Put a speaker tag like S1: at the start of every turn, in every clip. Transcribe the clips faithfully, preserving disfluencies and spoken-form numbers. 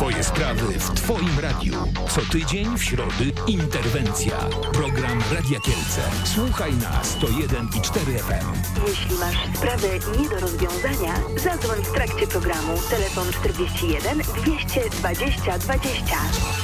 S1: Twoje sprawy w Twoim radiu. Co tydzień w środy interwencja. Program Radia Kielce. Słuchaj na sto jeden i cztery F M.
S2: Jeśli masz sprawę nie do rozwiązania, zadzwoń w trakcie programu. Telefon czterdzieści jeden dwieście dwadzieścia dwadzieścia.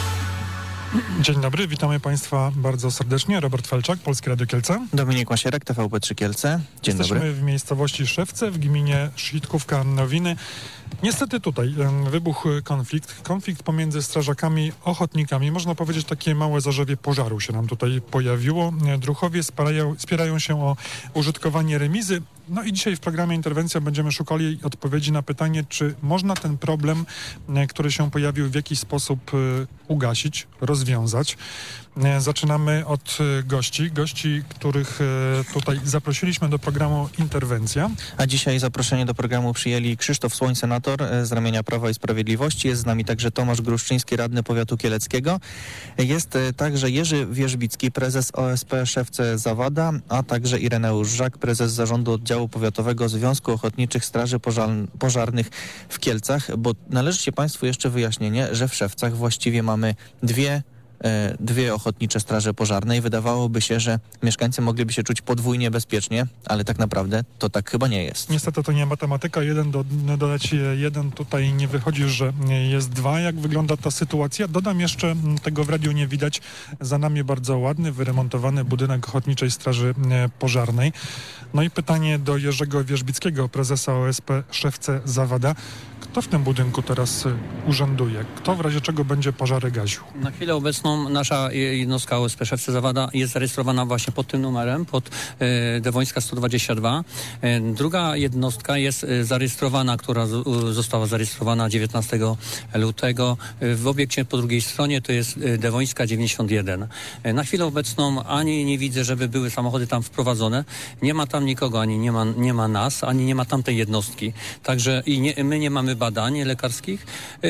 S3: Dzień dobry, witamy Państwa bardzo serdecznie. Robert Felczak, Polskie Radio Kielce.
S4: Dominik Masierek, T V P trzy Kielce. Dzień
S3: Jesteśmy
S4: dobry.
S3: w miejscowości Szewce w gminie Szitkówka Nowiny. Niestety tutaj wybuchł konflikt. Konflikt pomiędzy strażakami, ochotnikami. Można powiedzieć, takie małe zarzewie pożaru się nam tutaj pojawiło. Druhowie spierają, spierają się o użytkowanie remizy. No i dzisiaj w programie Interwencja będziemy szukali odpowiedzi na pytanie, czy można ten problem, który się pojawił, w jakiś sposób ugasić, rozwiązać. Zaczynamy od gości. Gości, których tutaj zaprosiliśmy do programu Interwencja.
S4: A dzisiaj zaproszenie do programu przyjęli Krzysztof Słoń, senator z ramienia Prawa i Sprawiedliwości. Jest z nami także Tomasz Gruszczyński, radny powiatu kieleckiego. Jest także Jerzy Wierzbicki, prezes O S P Szewce-Zawada, a także Ireneusz Żak, prezes zarządu oddziału powiatowego Związku Ochotniczych Straży Pożar- Pożarnych w Kielcach, bo należy się Państwu jeszcze wyjaśnienie, że w Szewcach właściwie mamy dwie dwie ochotnicze straże pożarne i wydawałoby się, że mieszkańcy mogliby się czuć podwójnie bezpiecznie, ale tak naprawdę to tak chyba nie jest.
S3: Niestety to nie matematyka. Jeden do, dodać jeden tutaj nie wychodzi, że jest dwa. Jak wygląda ta sytuacja? Dodam jeszcze, tego w radiu nie widać, za nami bardzo ładny, wyremontowany budynek Ochotniczej Straży Pożarnej. No i pytanie do Jerzego Wierzbickiego, prezesa O S P Szewce-Zawada. Kto w tym budynku teraz urzęduje? Kto w razie czego będzie pożary gasił?
S5: Na chwilę obecną nasza jednostka O S P Szewce-Zawada jest zarejestrowana właśnie pod tym numerem, pod e, Dewońska sto dwadzieścia dwa. E, druga jednostka jest e, zarejestrowana, która z, e, została zarejestrowana dziewiętnastego lutego. E, w obiekcie po drugiej stronie to jest e, Dewońska dziewięćdziesiąt jeden. E, na chwilę obecną ani nie widzę, żeby były samochody tam wprowadzone. Nie ma tam nikogo, ani nie ma, nie ma nas, ani nie ma tamtej jednostki. Także i nie, my nie mamy badań lekarskich,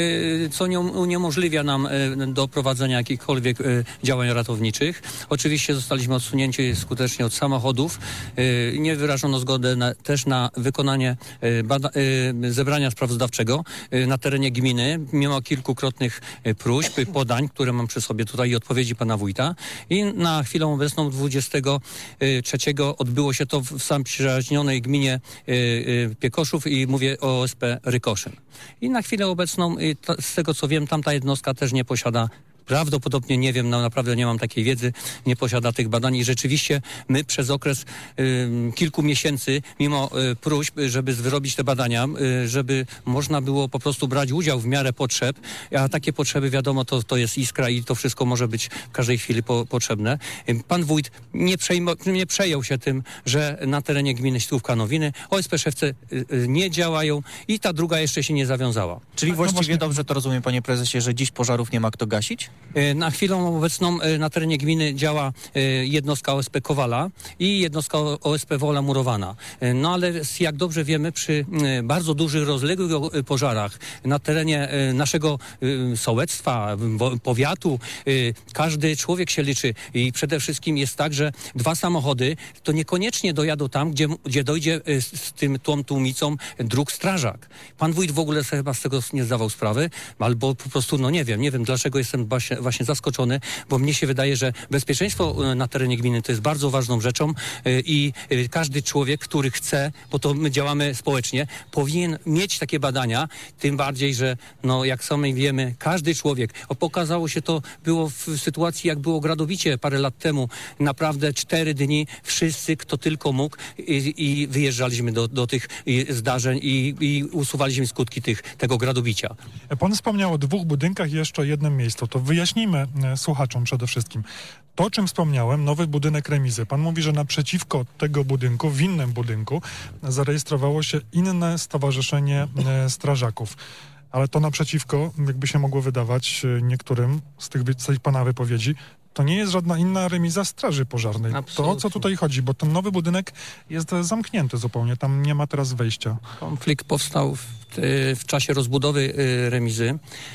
S5: co nie uniemożliwia nam do prowadzenia jakichkolwiek działań ratowniczych. Oczywiście zostaliśmy odsunięci skutecznie od samochodów. Nie wyrażono zgody na, też na wykonanie bada- zebrania sprawozdawczego na terenie gminy, mimo kilkukrotnych próśb, podań, które mam przy sobie tutaj i odpowiedzi pana wójta. I na chwilę obecną dwudziestego trzeciego odbyło się to w zaprzyjaźnionej gminie Piekoszów i mówię o O S P Rykoszyn. I na chwilę obecną, z tego co wiem, tamta jednostka też nie posiada, prawdopodobnie, nie wiem, no naprawdę nie mam takiej wiedzy, nie posiada tych badań i rzeczywiście my przez okres y, kilku miesięcy, mimo y, próśb, żeby wyrobić te badania, y, żeby można było po prostu brać udział w miarę potrzeb, a takie potrzeby, wiadomo, to, to jest iskra i to wszystko może być w każdej chwili po, potrzebne. Pan wójt nie, przejmo, nie przejął się tym, że na terenie gminy Szitkówka Nowiny O S P Szewce y, y, nie działają i ta druga jeszcze się nie zawiązała.
S4: Czyli właściwie dobrze to rozumiem, panie prezesie, że dziś pożarów nie ma kto gasić?
S5: Na chwilę obecną na terenie gminy działa jednostka O S P Kowala i jednostka O S P Wola Murowana. No ale jak dobrze wiemy, przy bardzo dużych, rozległych pożarach na terenie naszego sołectwa, powiatu, każdy człowiek się liczy i przede wszystkim jest tak, że dwa samochody to niekoniecznie dojadą tam, gdzie, gdzie dojdzie z tym tą tłumicą dróg strażak. Pan wójt w ogóle sobie chyba z tego nie zdawał sprawy, albo po prostu, no nie wiem, nie wiem dlaczego jestem właśnie, właśnie zaskoczony, bo mnie się wydaje, że bezpieczeństwo na terenie gminy to jest bardzo ważną rzeczą i każdy człowiek, który chce, bo to my działamy społecznie, powinien mieć takie badania, tym bardziej, że no jak sami wiemy, każdy człowiek, pokazało się to, było w sytuacji, jak było gradowicie parę lat temu, naprawdę cztery dni wszyscy, kto tylko mógł i, i wyjeżdżaliśmy do, do tych zdarzeń i, i usuwaliśmy skutki tych, tego gradowicia.
S3: Pan wspomniał o dwóch budynkach i jeszcze o jednym miejscu. To wyjaśnijmy słuchaczom przede wszystkim. To, o czym wspomniałem, nowy budynek remizy. Pan mówi, że naprzeciwko tego budynku, w innym budynku, zarejestrowało się inne stowarzyszenie strażaków. Ale to naprzeciwko, jakby się mogło wydawać niektórym z tych, z tych pana wypowiedzi, to nie jest żadna inna remiza straży pożarnej. Absolutnie. To o co tutaj chodzi? Bo ten nowy budynek jest zamknięty zupełnie. Tam nie ma teraz wejścia.
S5: Konflikt powstał w, w czasie rozbudowy remizy.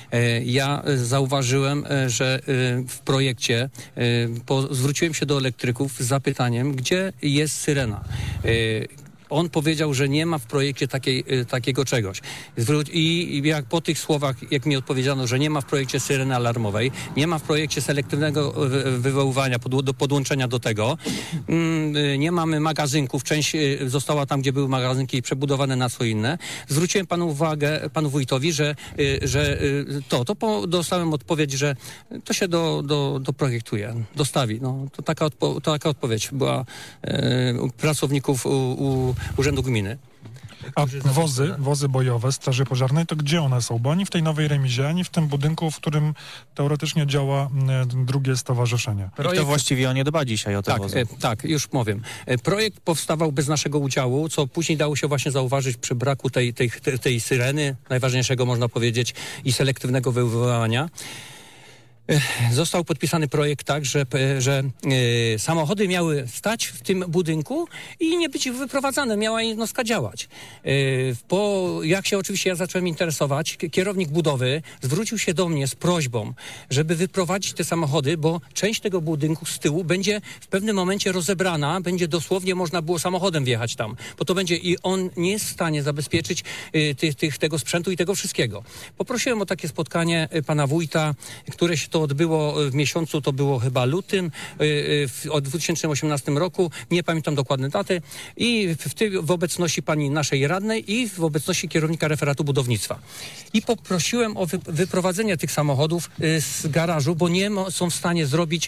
S5: Ja zauważyłem, że w projekcie po, zwróciłem się do elektryków z zapytaniem, gdzie jest syrena. On powiedział, że nie ma w projekcie takiej, takiego czegoś. I jak po tych słowach, jak mi odpowiedziano, że nie ma w projekcie syreny alarmowej, nie ma w projekcie selektywnego wywoływania, do podłączenia do tego, nie mamy magazynków, część została tam, gdzie były magazynki przebudowane na co inne. Zwróciłem panu uwagę, panu wójtowi, że, że to, to po, dostałem odpowiedź, że to się do, do, doprojektuje, dostawi. No, to, taka odpo, to taka odpowiedź była e, u pracowników u, u Urzędu Gminy.
S3: A wozy, wozy bojowe Straży Pożarnej, to gdzie one są? Bo ani w tej nowej remizie, ani w tym budynku, w którym teoretycznie działa m, drugie stowarzyszenie.
S4: Projekt... I to właściwie on nie dba dzisiaj o te
S5: tak,
S4: wozy.
S5: E, tak, już powiem. E, projekt powstawał bez naszego udziału, co później dało się właśnie zauważyć przy braku tej, tej, tej, tej syreny, najważniejszego można powiedzieć, i selektywnego wywoływania. Został podpisany projekt tak, że, że e, samochody miały stać w tym budynku i nie być wyprowadzane, miała jednostka działać. E, po, jak się oczywiście ja zacząłem interesować, kierownik budowy zwrócił się do mnie z prośbą, żeby wyprowadzić te samochody, bo część tego budynku z tyłu będzie w pewnym momencie rozebrana, będzie dosłownie można było samochodem wjechać tam, bo to będzie i on nie jest w stanie zabezpieczyć e, tych, tych, tego sprzętu i tego wszystkiego. Poprosiłem o takie spotkanie pana wójta, które się to odbyło w miesiącu, to było chyba lutym w, w dwa tysiące osiemnastym roku, nie pamiętam dokładnej daty, i w, ty, w obecności pani naszej radnej i w obecności kierownika referatu budownictwa. I poprosiłem o wy, wyprowadzenie tych samochodów y, z garażu, bo nie mo, są w stanie zrobić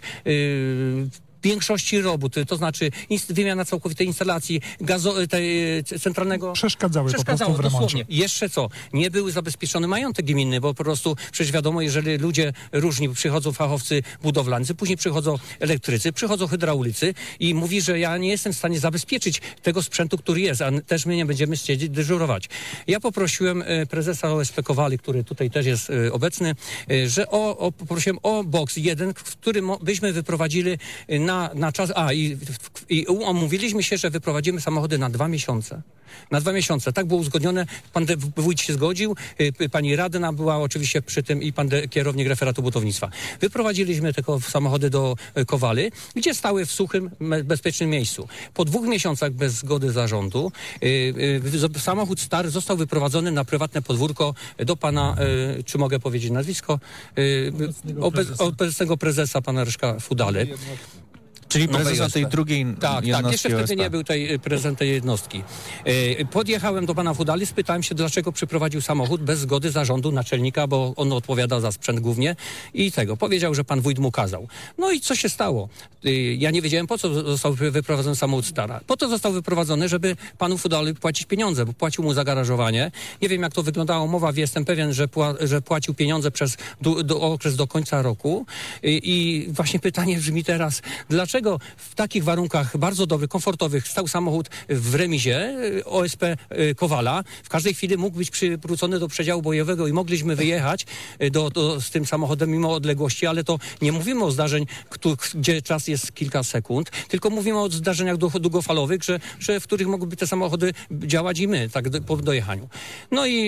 S5: y, większości robót, to znaczy inst- wymiana całkowitej instalacji gazo- tej, centralnego...
S3: Przeszkadzały,
S5: Przeszkadzało
S3: po prostu w remoncie.
S5: dosłownie. Jeszcze co? Nie były zabezpieczone majątek gminny, bo po prostu przecież wiadomo, jeżeli ludzie różni, przychodzą fachowcy budowlańcy, później przychodzą elektrycy, przychodzą hydraulicy i mówi, że ja nie jestem w stanie zabezpieczyć tego sprzętu, który jest, a też my nie będziemy siedzieć, dyżurować. Ja poprosiłem prezesa O S P Kowali, który tutaj też jest obecny, że o, o, poprosiłem o boks jeden, w którym byśmy wyprowadzili na, na czas, a i, i umówiliśmy się, że wyprowadzimy samochody na dwa miesiące. Na dwa miesiące. Tak było uzgodnione. Pan de, wójt się zgodził, y, pani radna była oczywiście przy tym i pan de, kierownik referatu budownictwa. Wyprowadziliśmy te samochody do y, Kowali, gdzie stały w suchym, me, bezpiecznym miejscu. Po dwóch miesiącach bez zgody zarządu y, y, samochód stary został wyprowadzony na prywatne podwórko do pana, y, czy mogę powiedzieć nazwisko, y, obecnego, obecnego prezesa pana Ryszka Fudale.
S4: Czyli prezesa tej drugiej
S5: tak,
S4: jednostki
S5: tak, jeszcze wtedy
S4: O S P.
S5: nie był tej prezent tej jednostki. E, podjechałem do pana Fudali, spytałem się, dlaczego przyprowadził samochód bez zgody zarządu naczelnika, bo on odpowiada za sprzęt głównie i tego. Powiedział, że pan wójt mu kazał. No i co się stało? E, ja nie wiedziałem, po co został wyprowadzony samochód stara. Po to został wyprowadzony, żeby panu Fudali płacić pieniądze, bo płacił mu za garażowanie. Nie wiem, jak to wyglądało. Mowa, jestem pewien, że, pła, że płacił pieniądze przez do, do, okres do końca roku. E, I właśnie pytanie brzmi teraz, dlaczego w takich warunkach bardzo dobrych, komfortowych stał samochód w remizie O S P Kowala. W każdej chwili mógł być przywrócony do przedziału bojowego i mogliśmy wyjechać do, do, z tym samochodem mimo odległości, ale to nie mówimy o zdarzeń, gdzie czas jest kilka sekund, tylko mówimy o zdarzeniach długofalowych, że, że w których mogłyby te samochody działać i my, tak do, po dojechaniu. No i,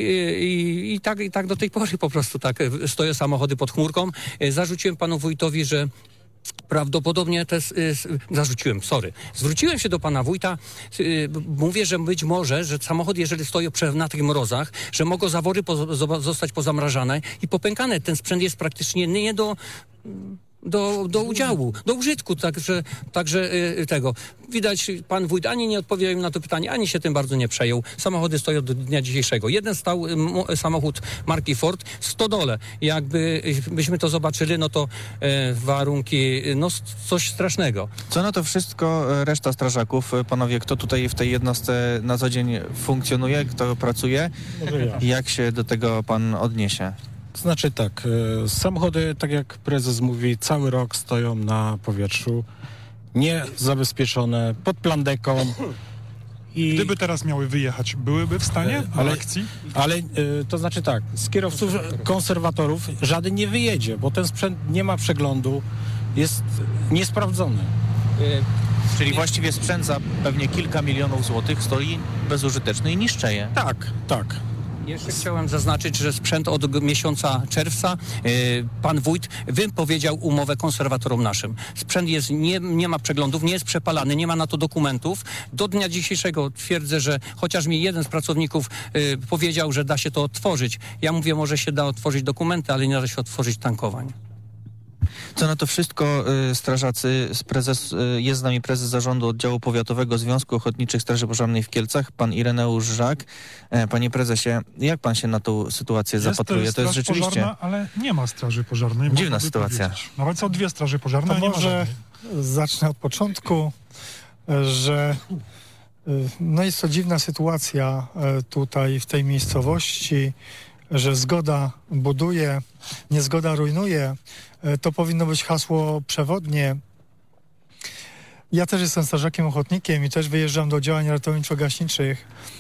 S5: i, i, tak, i tak do tej pory po prostu tak stoją samochody pod chmurką. Zarzuciłem panu wójtowi, że prawdopodobnie też y, zarzuciłem, sorry. Zwróciłem się do pana wójta, y, mówię, że być może, że samochód, jeżeli stoi na tych mrozach, że mogą zawory po, zostać pozamrażane i popękane. Ten sprzęt jest praktycznie nie do... Do, do udziału, do użytku, także, także yy, tego. Widać, pan wójt ani nie odpowiedział im na to pytanie, ani się tym bardzo nie przejął. Samochody stoją do dnia dzisiejszego. Jeden stał y, samochód marki Ford w Stodole. Jakby byśmy to zobaczyli, no to y, warunki, no coś strasznego.
S4: Co na to wszystko reszta strażaków? Panowie, kto tutaj w tej jednostce na co dzień funkcjonuje, kto pracuje? Jak się do tego pan odniesie?
S6: Znaczy tak, y, samochody, tak jak prezes mówi, cały rok stoją na powietrzu, niezabezpieczone, pod plandeką. I...
S3: Gdyby teraz miały wyjechać, byłyby w stanie
S6: ale,
S3: do akcji?
S6: Ale y, to znaczy tak, z kierowców konserwatorów żaden nie wyjedzie, bo ten sprzęt nie ma przeglądu, jest niesprawdzony.
S4: Y, Czyli właściwie sprzęt za pewnie kilka milionów złotych stoi bezużyteczny i niszczeje.
S6: Tak, tak.
S5: Jeszcze chciałem zaznaczyć, że sprzęt od miesiąca czerwca y, pan wójt wypowiedział umowę konserwatorom naszym. Sprzęt jest, nie, nie ma przeglądów, nie jest przepalany, nie ma na to dokumentów. Do dnia dzisiejszego twierdzę, że chociaż mi jeden z pracowników y, powiedział, że da się to otworzyć. Ja mówię, może się da otworzyć dokumenty, ale nie da się otworzyć tankowań.
S4: Co na to wszystko, y, strażacy, prezes, y, jest z nami prezes zarządu oddziału powiatowego Związku Ochotniczych Straży Pożarnej w Kielcach, pan Ireneusz Żak. E, panie prezesie, jak pan się na tą sytuację
S3: Jest
S4: zapatruje? To jest rzeczywiście
S3: pożarna, ale nie ma straży pożarnej.
S4: dziwna sytuacja.
S3: Powiedzieć. Nawet są dwie straży pożarne,
S7: To
S3: a nie ma
S7: może
S3: żadnej.
S7: zacznę od początku, że no jest to dziwna sytuacja tutaj w tej miejscowości, że zgoda buduje, niezgoda rujnuje. To powinno być hasło przewodnie. Ja też jestem strażakiem ochotnikiem i też wyjeżdżam do działań ratowniczo-gaśniczych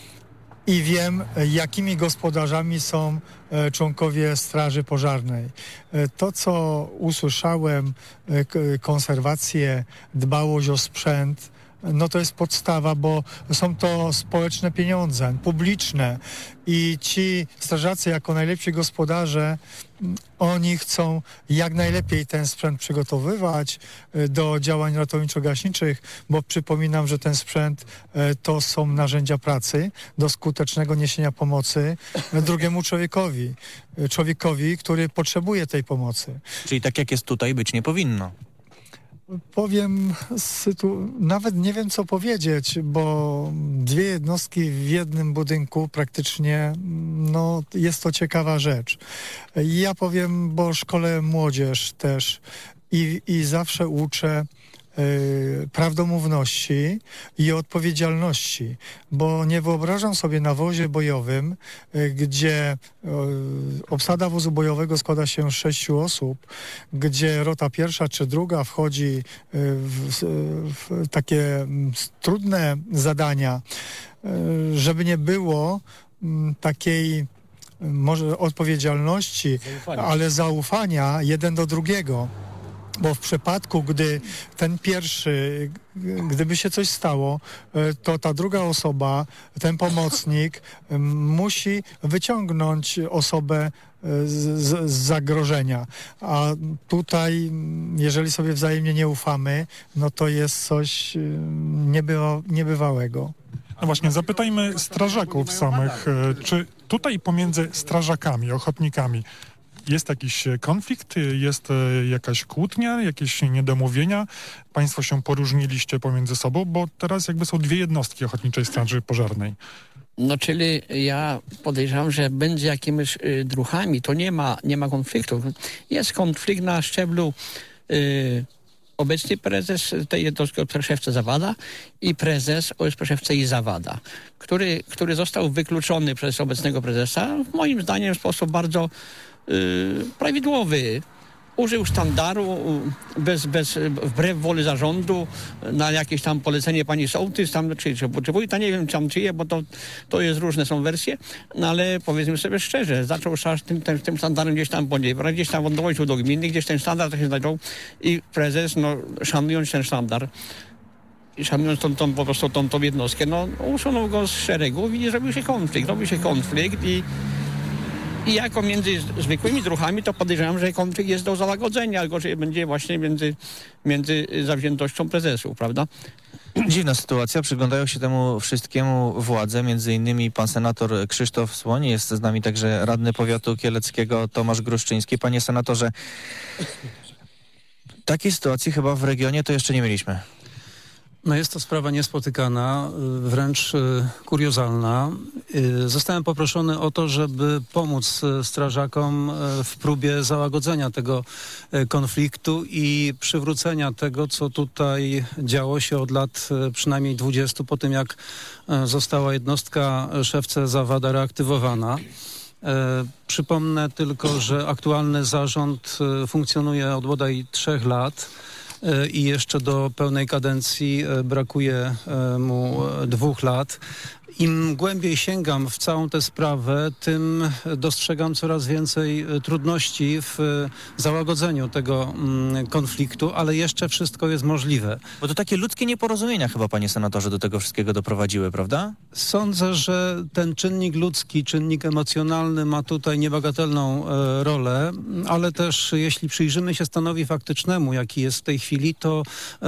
S7: i wiem, jakimi gospodarzami są członkowie Straży Pożarnej. To, co usłyszałem, konserwację, dbałość o sprzęt, no to jest podstawa, bo są to społeczne pieniądze, publiczne i ci strażacy jako najlepsi gospodarze, oni chcą jak najlepiej ten sprzęt przygotowywać do działań ratowniczo-gaśniczych, bo przypominam, że ten sprzęt to są narzędzia pracy do skutecznego niesienia pomocy drugiemu człowiekowi, człowiekowi, który potrzebuje tej pomocy.
S4: Czyli tak jak jest tutaj, być nie powinno.
S7: Powiem, sytu... nawet nie wiem co powiedzieć, bo dwie jednostki w jednym budynku praktycznie, no jest to ciekawa rzecz. Ja powiem, bo szkolę młodzież też i, i zawsze uczę y, prawdomówności i odpowiedzialności, bo nie wyobrażam sobie na wozie bojowym, y, gdzie y, obsada wozu bojowego składa się z sześciu osób, gdzie rota pierwsza czy druga wchodzi y, w, w takie trudne zadania, y, żeby nie było y, takiej może odpowiedzialności, zaufania. ale zaufania jeden do drugiego. Bo w przypadku, gdy ten pierwszy, gdyby się coś stało, to ta druga osoba, ten pomocnik musi wyciągnąć osobę z, z zagrożenia. A tutaj, jeżeli sobie wzajemnie nie ufamy, no to jest coś niebywa, niebywałego.
S3: No właśnie, zapytajmy strażaków samych, czy tutaj pomiędzy strażakami, ochotnikami jest jakiś konflikt, jest jakaś kłótnia, jakieś niedomówienia? Państwo się poróżniliście pomiędzy sobą, bo teraz jakby są dwie jednostki Ochotniczej Straży Pożarnej.
S8: No czyli ja podejrzewam, że będzie jakimiś y, druchami, to nie ma, nie ma konfliktu. Jest konflikt na szczeblu y, obecny prezes tej jednostki o szefce Zawada i prezes o szefce i Zawada, który, który został wykluczony przez obecnego prezesa, moim zdaniem w sposób bardzo Yy, prawidłowy. Użył sztandaru bez, bez, wbrew woli zarządu na jakieś tam polecenie pani sołtys, tam, czy, czy, czy wójta, nie wiem tam czyje, bo to, to jest różne są wersje, no ale powiedzmy sobie szczerze, zaczął tym, tym, tym sztandarem gdzieś tam ponieważ gdzieś tam odnosił do gminy, gdzieś ten sztandar się znajdował i prezes, no szanując ten sztandar i szanując tą, tą, po prostu tą, tą jednostkę, no usunął go z szeregu i zrobił się konflikt, robił się konflikt i I jako między zwykłymi druchami to podejrzewam, że konflikt jest do załagodzenia, albo że będzie właśnie między, między zawziętością prezesów, prawda?
S4: Dziwna sytuacja, przyglądają się temu wszystkiemu władze, między innymi pan senator Krzysztof Słoń, jest z nami także radny powiatu kieleckiego Tomasz Gruszczyński. Panie senatorze, takiej sytuacji chyba w regionie to jeszcze nie mieliśmy.
S9: No jest to sprawa niespotykana, wręcz kuriozalna. Zostałem poproszony o to, żeby pomóc strażakom w próbie załagodzenia tego konfliktu i przywrócenia tego, co tutaj działo się od lat przynajmniej dwudziestu, po tym jak została jednostka szefce Zawada reaktywowana. Przypomnę tylko, że aktualny zarząd funkcjonuje od bodaj trzech lat. I jeszcze do pełnej kadencji brakuje mu dwóch lat. Im głębiej sięgam w całą tę sprawę, tym dostrzegam coraz więcej trudności w załagodzeniu tego konfliktu, ale jeszcze wszystko jest możliwe.
S4: Bo to takie ludzkie nieporozumienia chyba, panie senatorze, do tego wszystkiego doprowadziły, prawda?
S9: Sądzę, że ten czynnik ludzki, czynnik emocjonalny ma tutaj niebagatelną e, rolę, ale też jeśli przyjrzymy się stanowi faktycznemu, jaki jest w tej chwili, to e,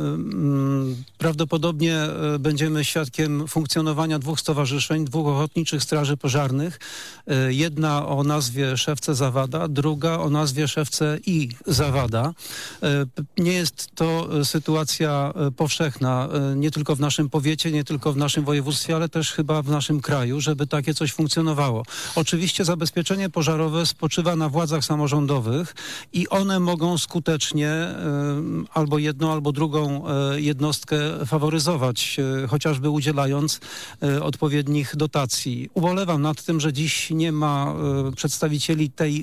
S9: m, prawdopodobnie e, będziemy świadkiem funkcjonowania dwóch stowarzyszeń, dwóch ochotniczych straży pożarnych. E, jedna o nazwie Szewce Zawada, druga o nazwie Szewce i Zawada. E, nie jest to sytuacja e, powszechna, e, nie tylko w naszym powiecie, nie tylko w naszym województwie, ale też chyba w naszym kraju, żeby takie coś funkcjonowało. Oczywiście zabezpieczenie pożarowe spoczywa na władzach samorządowych i one mogą skutecznie e, albo jedną, albo drugą e, jednostkę faworyzować, e, chociażby udzielając e, odpowiednich dotacji. Ubolewam nad tym, że dziś nie ma e, przedstawicieli tej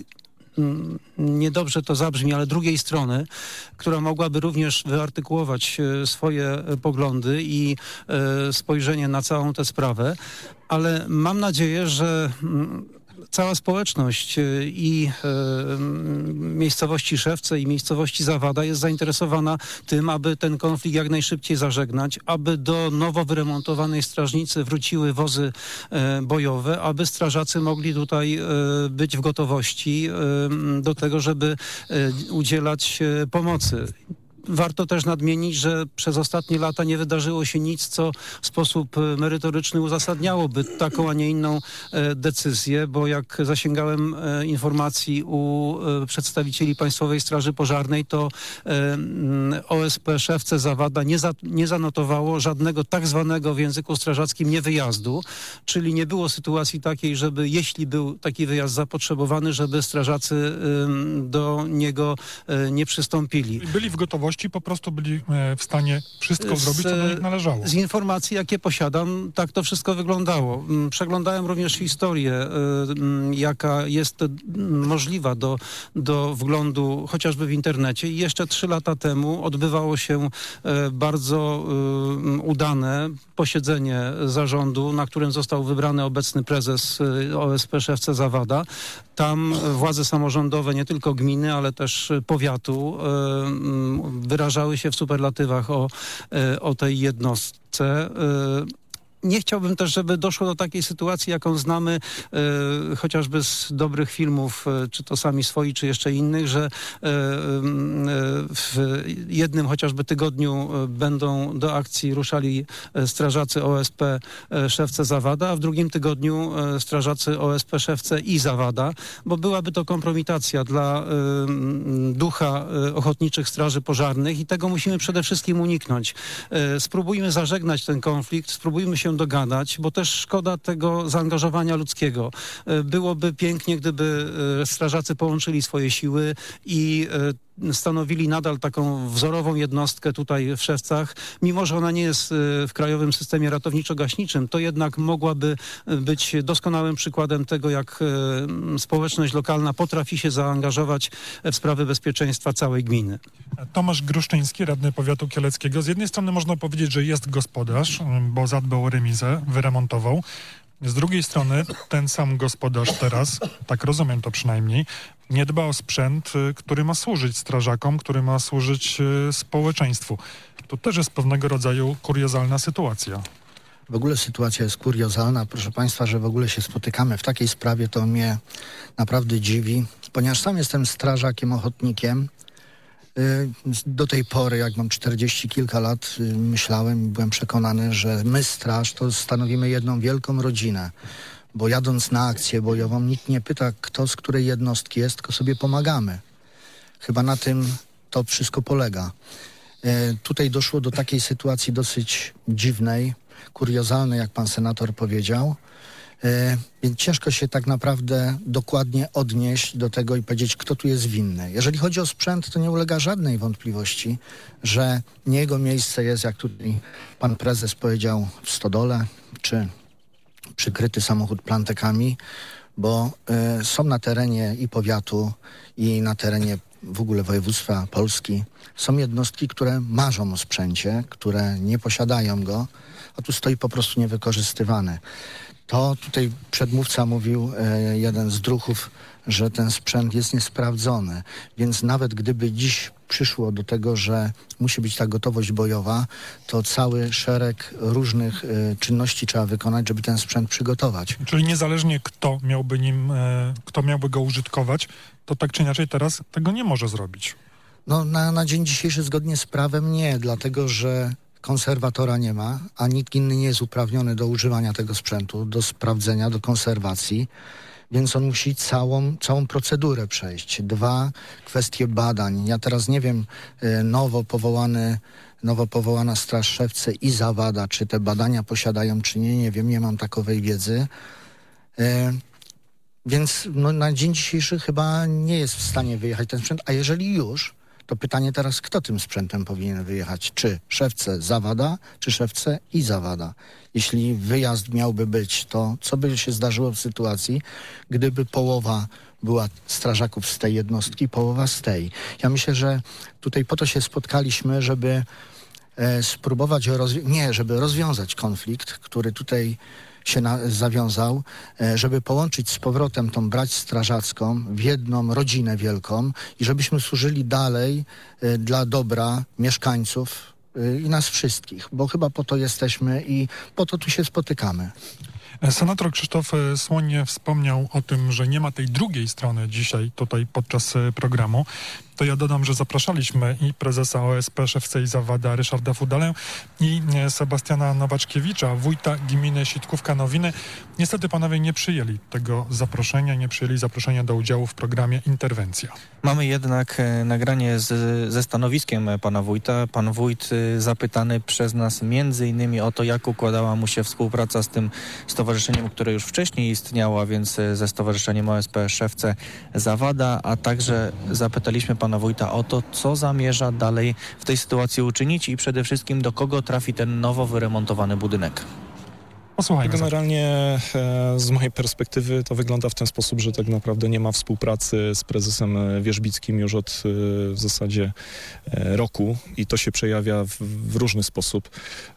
S9: niedobrze to zabrzmi, ale drugiej strony, która mogłaby również wyartykułować swoje poglądy i spojrzenie na całą tę sprawę, ale mam nadzieję, że cała społeczność i e, miejscowości Szewce i miejscowości Zawada jest zainteresowana tym, aby ten konflikt jak najszybciej zażegnać, aby do nowo wyremontowanej strażnicy wróciły wozy e, bojowe, aby strażacy mogli tutaj e, być w gotowości e, do tego, żeby e, udzielać e, pomocy. Warto też nadmienić, że przez ostatnie lata nie wydarzyło się nic, co w sposób merytoryczny uzasadniałoby taką, a nie inną e, decyzję, bo jak zasięgałem e, informacji u e, przedstawicieli Państwowej Straży Pożarnej, to e, O S P Szewce Zawada nie, za, nie zanotowało żadnego tak zwanego w języku strażackim niewyjazdu, czyli nie było sytuacji takiej, żeby jeśli był taki wyjazd zapotrzebowany, żeby strażacy e, do niego e, nie przystąpili.
S3: Byli w gotowości, po prostu byli w stanie wszystko zrobić, co do nich należało.
S9: Z informacji, jakie posiadam, tak to wszystko wyglądało. Przeglądałem również historię, jaka jest możliwa do, do wglądu chociażby w internecie. I jeszcze trzy lata temu odbywało się bardzo udane posiedzenie zarządu, na którym został wybrany obecny prezes O S P Szewce Zawada. Tam władze samorządowe, nie tylko gminy, ale też powiatu wyrażały się w superlatywach o, o tej jednostce. Nie chciałbym też, żeby doszło do takiej sytuacji, jaką znamy e, chociażby z dobrych filmów, e, czy to Sami Swoi, czy jeszcze innych, że e, e, w jednym chociażby tygodniu e, będą do akcji ruszali e, strażacy O S P e, Szewce Zawada, a w drugim tygodniu e, strażacy O S P Szewce i Zawada, bo byłaby to kompromitacja dla e, ducha e, ochotniczych straży pożarnych i tego musimy przede wszystkim uniknąć. E, spróbujmy zażegnać ten konflikt, spróbujmy się dogadać, bo też szkoda tego zaangażowania ludzkiego. Byłoby pięknie, gdyby strażacy połączyli swoje siły i stanowili nadal taką wzorową jednostkę tutaj w Szewcach. Mimo że ona nie jest w krajowym systemie ratowniczo-gaśniczym, to jednak mogłaby być doskonałym przykładem tego, jak społeczność lokalna potrafi się zaangażować w sprawy bezpieczeństwa całej gminy.
S3: Tomasz Gruszczyński, radny powiatu kieleckiego. Z jednej strony można powiedzieć, że jest gospodarz, bo zadbał o remizę, wyremontował. Z drugiej strony ten sam gospodarz teraz, tak rozumiem to przynajmniej, nie dba o sprzęt, który ma służyć strażakom, który ma służyć społeczeństwu. To też jest pewnego rodzaju kuriozalna sytuacja.
S10: W ogóle sytuacja jest kuriozalna. Proszę Państwa, że w ogóle się spotykamy w takiej sprawie, to mnie naprawdę dziwi, ponieważ sam jestem strażakiem, ochotnikiem. Do tej pory, jak mam czterdzieści kilka lat, myślałem i byłem przekonany, że my, straż, to stanowimy jedną wielką rodzinę. Bo jadąc na akcję bojową, nikt nie pyta, kto z której jednostki jest, tylko sobie pomagamy. Chyba na tym to wszystko polega. E, tutaj doszło do takiej sytuacji dosyć dziwnej, kuriozalnej, jak pan senator powiedział. E, więc ciężko się tak naprawdę dokładnie odnieść do tego i powiedzieć, kto tu jest winny. Jeżeli chodzi o sprzęt, to nie ulega żadnej wątpliwości, że nie jego miejsce jest, jak tutaj pan prezes powiedział, w stodole, czy przykryty samochód plantekami, bo y, są na terenie i powiatu, i na terenie w ogóle województwa Polski, są jednostki, które marzą o sprzęcie, które nie posiadają go, a tu stoi po prostu niewykorzystywany. To tutaj przedmówca mówił, e, jeden z druhów, że ten sprzęt jest niesprawdzony, więc nawet gdyby dziś przyszło do tego, że musi być ta gotowość bojowa, to cały szereg różnych e, czynności trzeba wykonać, żeby ten sprzęt przygotować.
S3: Czyli niezależnie kto miałby nim, e, kto miałby go użytkować, to tak czy inaczej teraz tego nie może zrobić.
S10: No na, na dzień dzisiejszy zgodnie z prawem nie, dlatego że konserwatora nie ma, a nikt inny nie jest uprawniony do używania tego sprzętu, do sprawdzenia, do konserwacji, więc on musi całą, całą procedurę przejść. Dwa, kwestie badań. Ja teraz nie wiem, nowo powołany, nowo powołana Straż Szewce i Zawada, czy te badania posiadają, czy nie, nie wiem, nie mam takowej wiedzy. E, więc no, na dzień dzisiejszy chyba nie jest w stanie wyjechać ten sprzęt, a jeżeli już, to pytanie teraz, kto tym sprzętem powinien wyjechać? Czy Szewce Zawada, czy Szewce i Zawada? Jeśli wyjazd miałby być, to co by się zdarzyło w sytuacji, gdyby połowa była strażaków z tej jednostki, połowa z tej? Ja myślę, że tutaj po to się spotkaliśmy, żeby e, spróbować, rozwi- nie, żeby rozwiązać konflikt, który tutaj się na, zawiązał, e, żeby połączyć z powrotem tą brać strażacką w jedną rodzinę wielką i żebyśmy służyli dalej e, dla dobra mieszkańców e, i nas wszystkich, bo chyba po to jesteśmy i po to tu się spotykamy.
S3: Senator Krzysztof Słoń wspomniał o tym, że nie ma tej drugiej strony dzisiaj tutaj podczas programu. To ja dodam, że zapraszaliśmy i prezesa O S P Szewce i Zawada Ryszarda Fudalę i Sebastiana Nowaczkiewicza, wójta gminy Sitkówka-Nowiny. Niestety panowie nie przyjęli tego zaproszenia, nie przyjęli zaproszenia do udziału w programie Interwencja.
S4: Mamy jednak nagranie z, ze stanowiskiem pana wójta. Pan wójt zapytany przez nas między innymi o to, jak układała mu się współpraca z tym stowarzyszeniem, które już wcześniej istniało, a więc ze Stowarzyszeniem O S P Szewce Zawada, a także zapytaliśmy pana pana wójta o to, co zamierza dalej w tej sytuacji uczynić i przede wszystkim do kogo trafi ten nowo wyremontowany budynek.
S3: Posłuchajmy.
S11: Generalnie e, z mojej perspektywy to wygląda w ten sposób, że tak naprawdę nie ma współpracy z prezesem Wierzbickim już od e, w zasadzie e, roku i to się przejawia w, w różny sposób.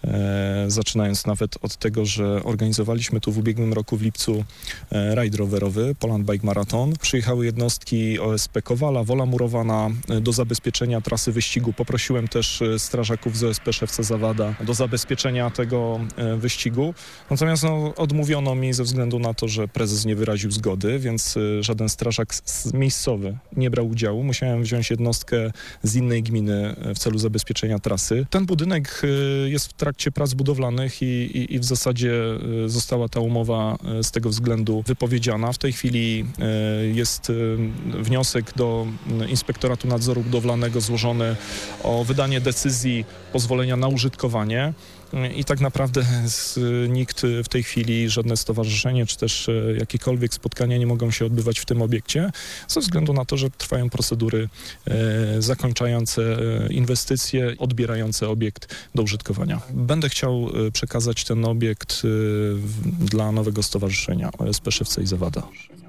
S11: E, zaczynając nawet od tego, że organizowaliśmy tu w ubiegłym roku w lipcu e, rajd rowerowy, Poland Bike Marathon. Przyjechały jednostki O S P Kowala, Wola Murowana e, do zabezpieczenia trasy wyścigu. Poprosiłem też e, strażaków z O S P Szewce Zawada do zabezpieczenia tego e, wyścigu. Natomiast no, odmówiono mi ze względu na to, że prezes nie wyraził zgody, więc y, żaden strażak z, miejscowy nie brał udziału. Musiałem wziąć jednostkę z innej gminy w celu zabezpieczenia trasy. Ten budynek y, jest w trakcie prac budowlanych i, i, i w zasadzie y, została ta umowa y, z tego względu wypowiedziana. W tej chwili y, jest y, wniosek do Inspektoratu Nadzoru Budowlanego złożony o wydanie decyzji pozwolenia na użytkowanie. I tak naprawdę z, nikt w tej chwili, żadne stowarzyszenie czy też jakiekolwiek spotkania nie mogą się odbywać w tym obiekcie ze względu na to, że trwają procedury e, zakończające inwestycje, odbierające obiekt do użytkowania. Będę chciał przekazać ten obiekt e, w, dla nowego stowarzyszenia O S P Szewce i Zawada.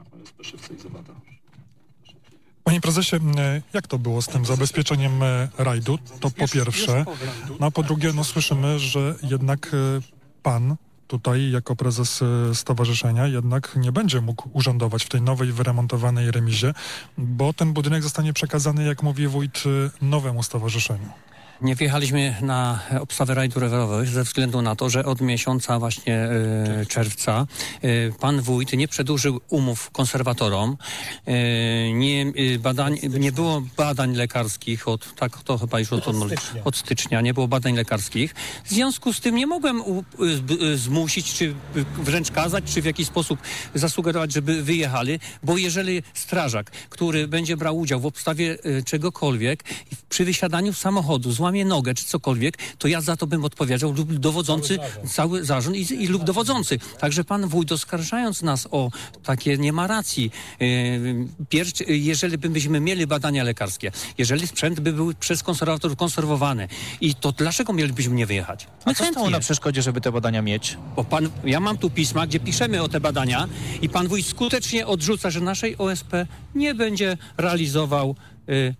S3: Panie prezesie, jak to było z tym zabezpieczeniem rajdu? To po pierwsze. No a po drugie, no słyszymy, że jednak pan tutaj jako prezes stowarzyszenia jednak nie będzie mógł urzędować w tej nowej, wyremontowanej remizie, bo ten budynek zostanie przekazany, jak mówi wójt, nowemu stowarzyszeniu.
S5: Nie wjechaliśmy na obstawę rajdu rowerowych ze względu na to, że od miesiąca właśnie e, czerwca e, pan wójt nie przedłużył umów konserwatorom. E, nie, e, badań, nie było badań lekarskich od, tak to chyba już od, od, stycznia. od stycznia, nie było badań lekarskich. W związku z tym nie mogłem u, z, zmusić, czy wręcz kazać, czy w jakiś sposób zasugerować, żeby wyjechali, bo jeżeli strażak, który będzie brał udział w obstawie e, czegokolwiek, przy wysiadaniu z samochodu złamie złamie nogę czy cokolwiek, to ja za to bym odpowiedział lub dowodzący, cały zarząd, cały zarząd i, i lub dowodzący. Także pan wójt, oskarżając nas o takie, nie ma racji. Pierw, jeżeli byśmy mieli badania lekarskie, jeżeli sprzęt by był przez konserwatorów konserwowany, i to dlaczego mielibyśmy nie wyjechać?
S4: My A co stało na przeszkodzie, żeby te badania mieć?
S5: Bo pan, ja mam tu pisma, gdzie piszemy o te badania i pan wójt skutecznie odrzuca, że naszej O S P nie będzie realizował. Y,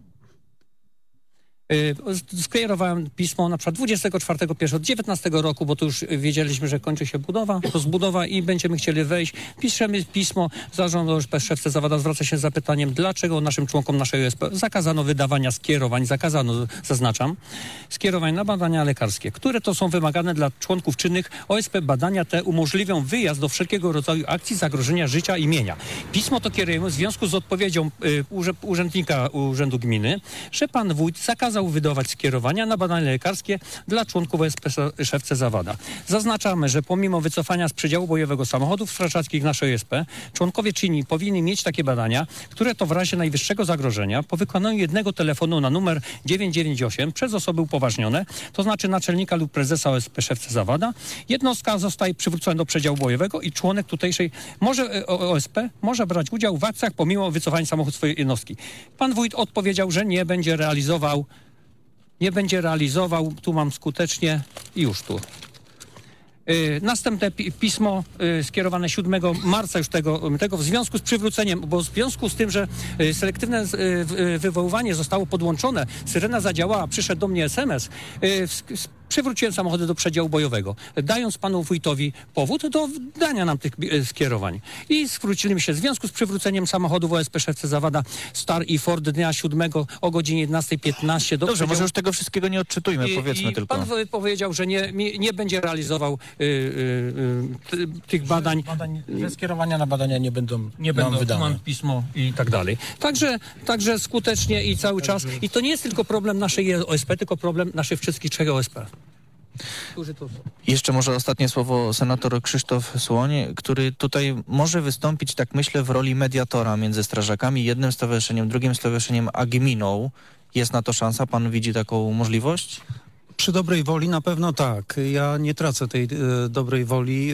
S5: Skierowałem pismo na przykład dwudziestego czwartego pierwszego dziewiętnastego roku, bo tu już wiedzieliśmy, że kończy się budowa, rozbudowa i będziemy chcieli wejść. Piszemy pismo, zarząd O S P Szewce Zawada zwraca się z zapytaniem, dlaczego naszym członkom naszej O S P zakazano wydawania skierowań, zakazano, zaznaczam, skierowań na badania lekarskie, które to są wymagane dla członków czynnych O S P. Badania te umożliwią wyjazd do wszelkiego rodzaju akcji zagrożenia życia i mienia. Pismo to kierujemy w związku z odpowiedzią y, urzędnika Urzędu Gminy, że pan wójt zakazał wydawać skierowania na badania lekarskie dla członków O S P Szewce Zawada. Zaznaczamy, że pomimo wycofania z przedziału bojowego samochodów strażackich naszej O S P, członkowie czynni powinni mieć takie badania, które to w razie najwyższego zagrożenia po wykonaniu jednego telefonu na numer dziewięć dziewięć osiem przez osoby upoważnione, to znaczy naczelnika lub prezesa O S P Szewce Zawada, jednostka zostaje przywrócona do przedziału bojowego i członek tutejszej może, O S P może brać udział w akcjach pomimo wycofania samochodu swojej jednostki. Pan wójt odpowiedział, że nie będzie realizował nie będzie realizował, tu mam skutecznie i już tu. Yy, następne pi- pismo yy, skierowane siódmego marca już tego, tego w związku z przywróceniem, bo w związku z tym, że yy, selektywne yy, wywoływanie zostało podłączone, syrena zadziałała, przyszedł do mnie S M S, yy, w, w, przywróciłem samochody do przedziału bojowego, dając panu wójtowi powód do dania nam tych yy, skierowań. I zwróciliśmy się w związku z przywróceniem samochodów O S P Szewce Zawada Star i Ford dnia siódmego o godzinie jedenasta piętnaście do
S4: Dobrze,
S5: przedziału...
S4: może już tego wszystkiego nie odczytujmy,
S5: I,
S4: powiedzmy
S5: i
S4: tylko.
S5: Pan powiedział, że nie, nie będzie realizował y, y, y, tych badań.
S6: badań. Że skierowania na badania nie będą,
S5: Nie będą wydane. Mam pismo i tak dalej. Także, także skutecznie i cały czas. I to nie jest tylko problem naszej O S P, tylko problem naszych wszystkich trzech O S P.
S4: Jeszcze może ostatnie słowo senator Krzysztof Słoń, który tutaj może wystąpić, tak myślę, w roli mediatora między strażakami, jednym stowarzyszeniem, drugim stowarzyszeniem, a gminą. Jest na to szansa? Pan widzi taką możliwość?
S9: Przy dobrej woli na pewno tak. Ja nie tracę tej e, dobrej woli e,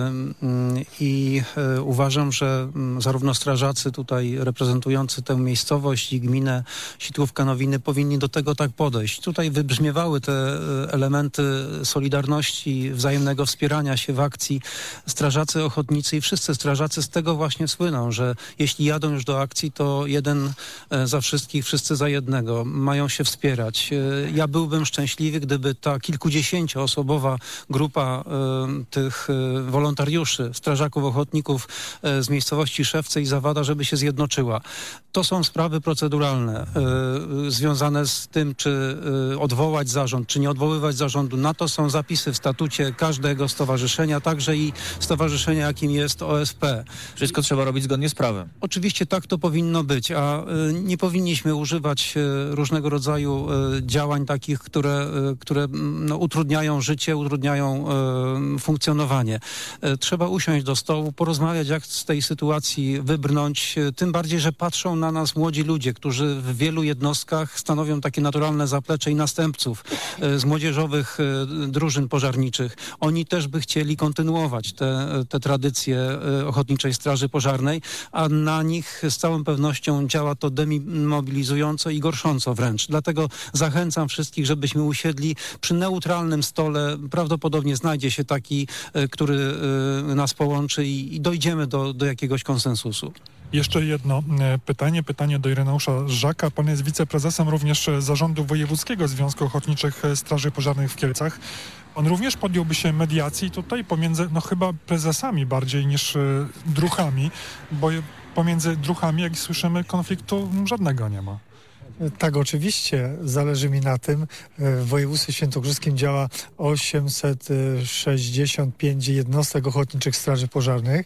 S9: i e, uważam, że m, zarówno strażacy tutaj reprezentujący tę miejscowość i gminę Sitkówka-Nowiny powinni do tego tak podejść. Tutaj wybrzmiewały te e, elementy solidarności, wzajemnego wspierania się w akcji. Strażacy, ochotnicy i wszyscy strażacy z tego właśnie słyną, że jeśli jadą już do akcji, to jeden e, za wszystkich, wszyscy za jednego. Mają się wspierać. E, ja byłbym szczęśliwy, gdyby ta kilkudziesięcioosobowa grupa y, tych y, wolontariuszy, strażaków, ochotników y, z miejscowości Szewce i Zawada, żeby się zjednoczyła. To są sprawy proceduralne y, związane z tym, czy y, odwołać zarząd, czy nie odwoływać zarządu. Na to są zapisy w statucie każdego stowarzyszenia, także i stowarzyszenia, jakim jest O S P.
S4: Wszystko trzeba robić zgodnie z prawem.
S9: Oczywiście tak to powinno być, a y, nie powinniśmy używać y, różnego rodzaju y, działań takich, które, y, które no, utrudniają życie, utrudniają y, funkcjonowanie. Y, trzeba usiąść do stołu, porozmawiać, jak z tej sytuacji wybrnąć, y, tym bardziej, że patrzą na nas młodzi ludzie, którzy w wielu jednostkach stanowią takie naturalne zaplecze i następców y, z młodzieżowych y, drużyn pożarniczych. Oni też by chcieli kontynuować te, te tradycje y, Ochotniczej Straży Pożarnej, a na nich z całą pewnością działa to demobilizująco i gorsząco wręcz. Dlatego zachęcam wszystkich, żebyśmy usiedli przy neutralnym stole. Prawdopodobnie znajdzie się taki, który nas połączy i, i dojdziemy do, do jakiegoś konsensusu.
S3: Jeszcze jedno pytanie, pytanie do Ireneusza Żaka. Pan jest wiceprezesem również Zarządu Wojewódzkiego Związku Ochotniczych Straży Pożarnych w Kielcach. On również podjąłby się mediacji tutaj pomiędzy, no chyba prezesami bardziej niż y, druchami, bo pomiędzy druchami, jak słyszymy, konfliktu żadnego nie ma.
S7: Tak, oczywiście. Zależy mi na tym. W województwie świętokrzyskim działa osiemset sześćdziesiąt pięć jednostek ochotniczych straży pożarnych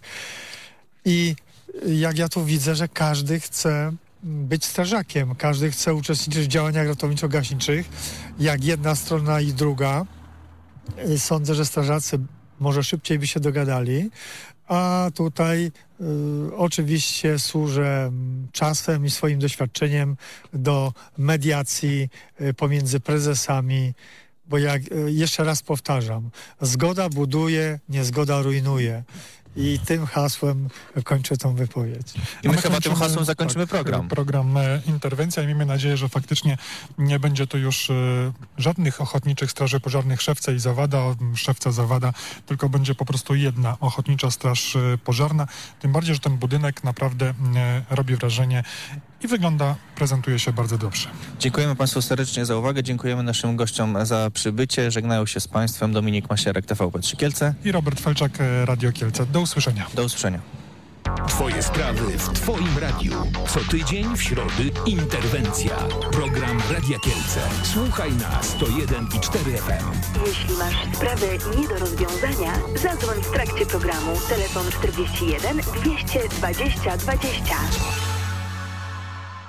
S7: i jak ja tu widzę, że każdy chce być strażakiem, każdy chce uczestniczyć w działaniach ratowniczo-gaśniczych, jak jedna strona i druga. Sądzę, że strażacy może szybciej by się dogadali, a tutaj y, oczywiście służę czasem i swoim doświadczeniem do mediacji y, pomiędzy prezesami, bo jak y, jeszcze raz powtarzam, zgoda buduje, niezgoda rujnuje. I tym hasłem kończę tą wypowiedź.
S4: I my chyba tym hasłem zakończymy
S3: tak,
S4: program.
S3: Program e, Interwencja i miejmy nadzieję, że faktycznie nie będzie to już e, żadnych ochotniczych straży pożarnych Szewce i Zawada, Szewca Zawada, tylko będzie po prostu jedna ochotnicza straż e, pożarna. Tym bardziej, że ten budynek naprawdę e, robi wrażenie i wygląda, prezentuje się bardzo dobrze.
S4: Dziękujemy Państwu serdecznie za uwagę, dziękujemy naszym gościom za przybycie. Żegnają się z Państwem Dominik Masierek, T V P trzy Kielce
S3: i Robert Felczak, Radio Kielce. Do usłyszenia.
S4: Do usłyszenia.
S1: Twoje sprawy w Twoim radiu. Co tydzień w środy Interwencja. Program Radia Kielce. Słuchaj na sto jeden i cztery F M.
S2: Jeśli masz sprawę nie do rozwiązania, zadzwoń w trakcie programu. Telefon czterdzieści jeden dwieście dwadzieścia dwadzieścia.